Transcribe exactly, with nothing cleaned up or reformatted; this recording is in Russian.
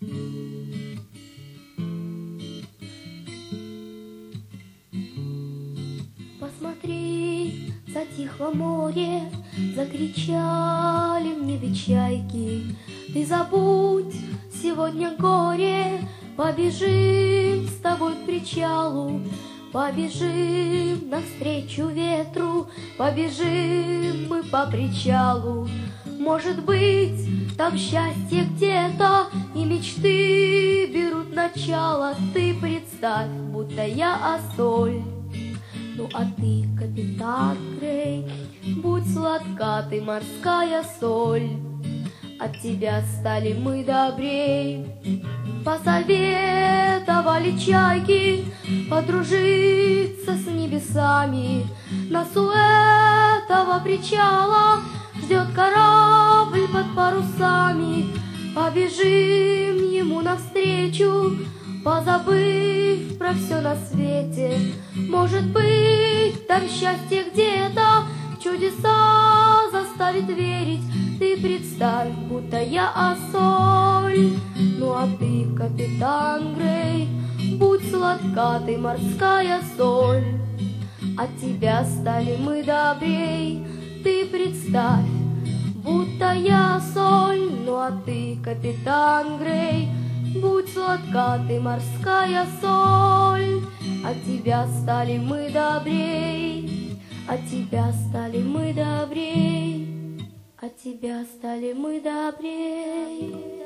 Посмотри, затихло море, закричали в небе чайки. Ты забудь сегодня горе, побежим с тобой к причалу, побежим навстречу ветру, побежим мы по причалу. Может быть, там счастье где-то, и мечты берут начало. Ты представь, будто я осоль, ну а ты, капитан Грей, будь сладка ты, морская соль. От тебя стали мы добрей. Посоветовали чайки подружиться с небесами. Нас у этого причала ждет корабль под парусами. Побежим ему навстречу, позабыв про все на свете. Может быть, там счастье где-то чудеса заставит верить. Ты представь, будто я осоль, ну а ты, капитан Грей, будь сладка ты, морская соль. От тебя стали мы добрей. Ты представь, будто я соль, ну а ты, капитан Грей, будь сладка ты, морская соль. От тебя стали мы добрей, от тебя стали мы добрей, от тебя стали мы добрей.